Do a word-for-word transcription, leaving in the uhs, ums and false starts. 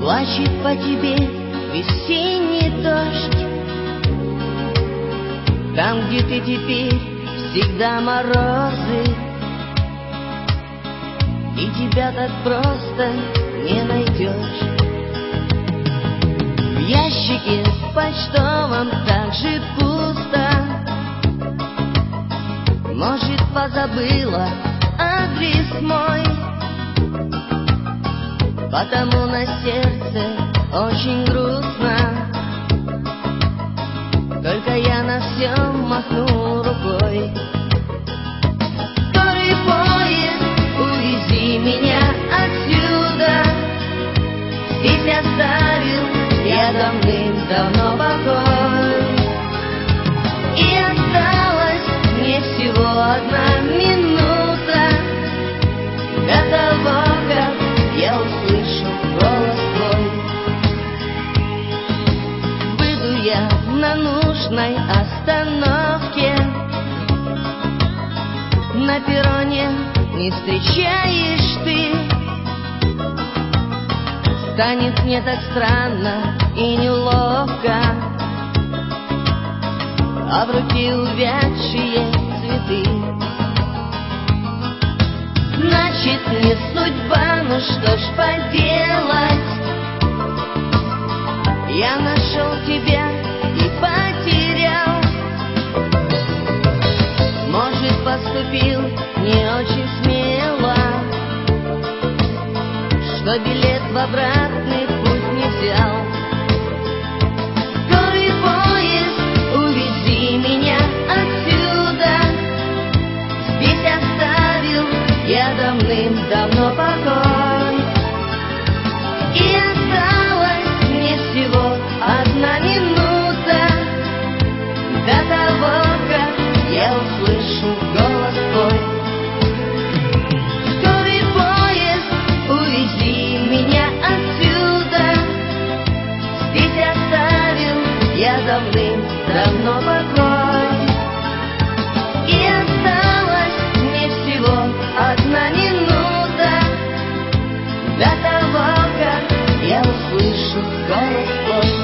Плачет по тебе весенний дождь. Там, где ты теперь, всегда морозы, и тебя так просто не найдешь. В ящике почтовом так же пусто. Может, позабыла адрес мой, потому на сердце очень грустно. Только я на все махну рукой. Скорый поезд, увези меня отсюда. Здесь оставил я давным-давно покой. И осталась мне всего одна минута до того, как я услышу голос твой. Выйду я на нужной остановке, на перроне не встречаешь ты. Станет мне так странно и неловко, а в руке увядшие цветы. Значит, не судьба, ну что ж поделать. Я нашел тебя и потерял. Может, поступил не очень смело, что билет в обратный путь не взял. Скорый поезд, увези меня отсюда. Здесь оставил я давным-давно покой. И осталась мне всего одна минута до того, как я услышу голос твой. Скорый поезд, увези меня отсюда. Здесь оставил я давным-давно покой. И осталась мне всего одна минута до того, как я услышу голос твой.